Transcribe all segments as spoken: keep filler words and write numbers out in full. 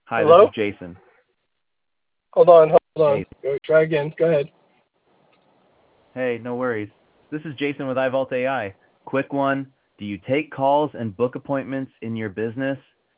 Hi, this Hello? is Jason. Hold on, hold on. Hey, Go, try again. Go ahead. hey, no worries. This is Jason with iVault A I. Quick one. Do you take calls and book appointments in your business?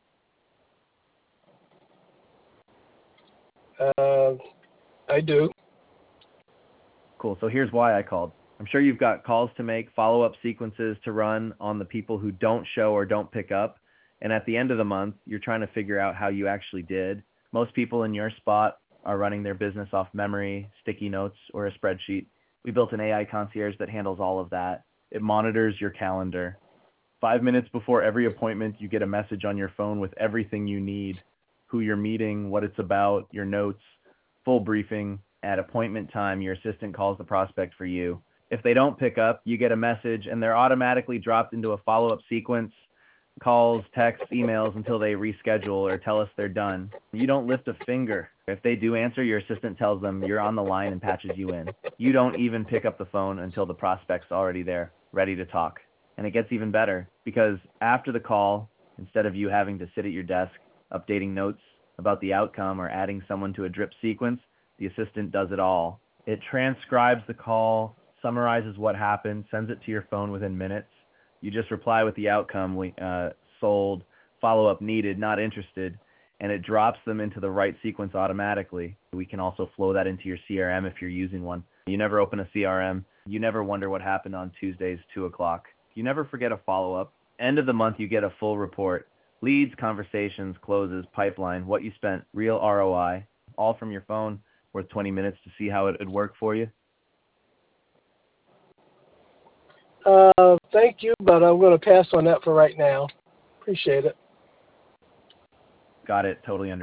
Uh, I do. Cool. So here's why I called. I'm sure you've got calls to make, follow-up sequences to run on the people who don't show or don't pick up. And at the end of the month, you're trying to figure out how you actually did. Most people in your spot are running their business off memory, sticky notes, or a spreadsheet. We built an A I concierge that handles all of that. It monitors your calendar. Five minutes before every appointment, you get a message on your phone with everything you need, who you're meeting, what it's about, your notes, full briefing. At appointment time, your assistant calls the prospect for you. If they don't pick up, you get a message and they're automatically dropped into a follow-up sequence, calls, texts, emails until they reschedule or tell us they're done. You don't lift a finger. If they do answer, your assistant tells them you're on the line and patches you in. You don't even pick up the phone until the prospect's already there, ready to talk. And it gets even better because after the call, instead of you having to sit at your desk updating notes about the outcome or adding someone to a drip sequence, the assistant does it all. It transcribes the call, summarizes what happened, sends it to your phone within minutes. You just reply with the outcome, uh, sold, follow-up needed, not interested, and it drops them into the right sequence automatically. We can also flow that into your C R M if you're using one. You never open a C R M. You never wonder what happened on Tuesdays, two o'clock. You never forget a follow-up. End of the month, you get a full report. Leads, conversations, closes, pipeline, what you spent, real R O I, all from your phone, worth twenty minutes to see how it would work for you. Uh, thank you, but I'm going to pass on that for right now. Appreciate it. Got it. Totally understand.